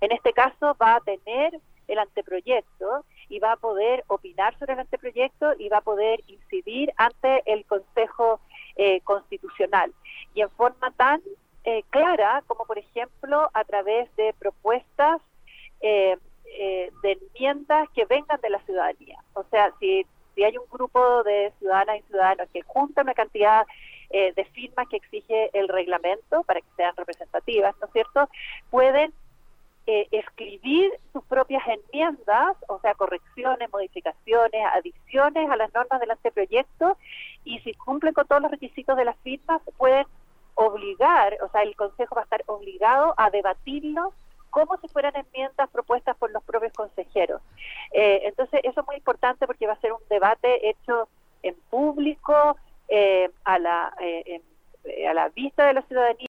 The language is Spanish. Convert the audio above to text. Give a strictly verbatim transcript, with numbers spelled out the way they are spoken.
En este caso va a tener el anteproyecto y va a poder opinar sobre el anteproyecto y va a poder incidir ante el Consejo eh, Constitucional. Y en forma tan eh, clara como, por ejemplo, a través de propuestas eh, eh, de enmiendas que vengan de la ciudadanía. O sea, si, si hay un grupo de ciudadanas y ciudadanos que junta una cantidad eh, de firmas que exige el reglamento para que sean representativas, ¿no es cierto?, pueden Eh, escribir sus propias enmiendas, o sea, correcciones, modificaciones, adiciones a las normas del anteproyecto, y si cumplen con todos los requisitos de las firmas, pueden obligar, o sea, el Consejo va a estar obligado a debatirlos como si fueran enmiendas propuestas por los propios consejeros. Eh, entonces, eso es muy importante porque va a ser un debate hecho en público, eh, a la, eh, en, a la vista de la ciudadanía.